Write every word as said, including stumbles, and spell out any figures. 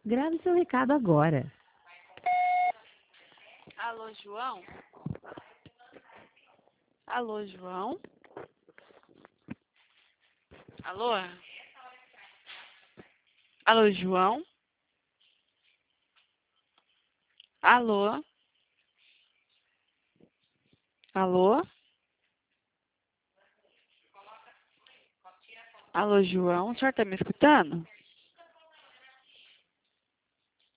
Grave seu recado agora. Alô, João? Alô, João? Alô? Alô, João? Alô? Alô? Alô, João? O senhor tá me escutando?